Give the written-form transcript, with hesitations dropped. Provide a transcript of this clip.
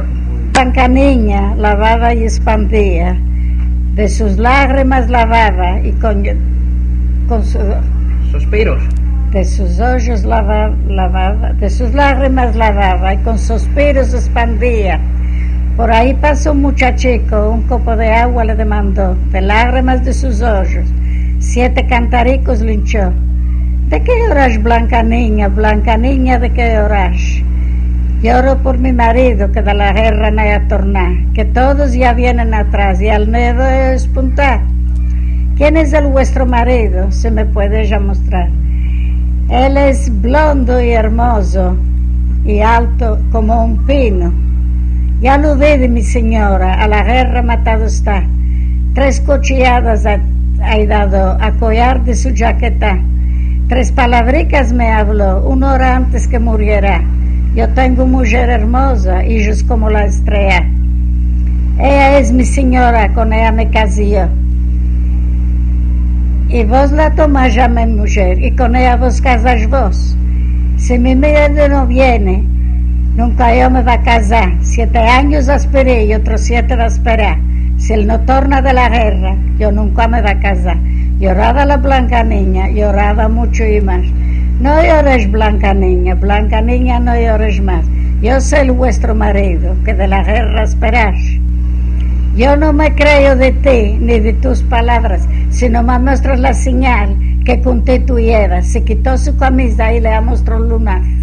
Blanca niña lavaba y expandía, de sus lágrimas lavaba y con suspiros. De sus ojos lavaba, de sus lágrimas lavaba y con suspiros expandía. Por ahí pasó un muchachico, un copo de agua le demandó, de lágrimas de sus ojos, 7 cantaricos le hinchó. ¿De qué oras, Blanca niña, de qué oras? Lloro por mi marido, que de la guerra no hay a tornar, que todos ya vienen atrás y al miedo es puntar. ¿Quién es el vuestro marido? Se me puede ya mostrar. Él es blondo y hermoso y alto como un pino. Ya lo vi, mi señora, a la guerra matado está. 3 cuchilladas ha dado a collar de su jaqueta. 3 palabricas me habló, 1 hora antes que muriera. Yo tengo mujer hermosa, hijos como la estrella. Ella es mi señora, con ella me casé. Y vos la tomás ya mi mujer, y con ella vos casas vos. Si mi marido no viene, nunca yo me va a casar. 7 años esperé y otros 7 va a esperar. Si él no torna de la guerra, yo nunca me va a casar. Lloraba la Blanca niña, lloraba mucho y más. No llores, Blanca niña, no llores más. Yo soy vuestro marido, que de la guerra esperás. Yo no me creo de ti, ni de tus palabras, sino me muestras la señal que con ti tú llevas. Se quitó su camisa y le mostró un lunar.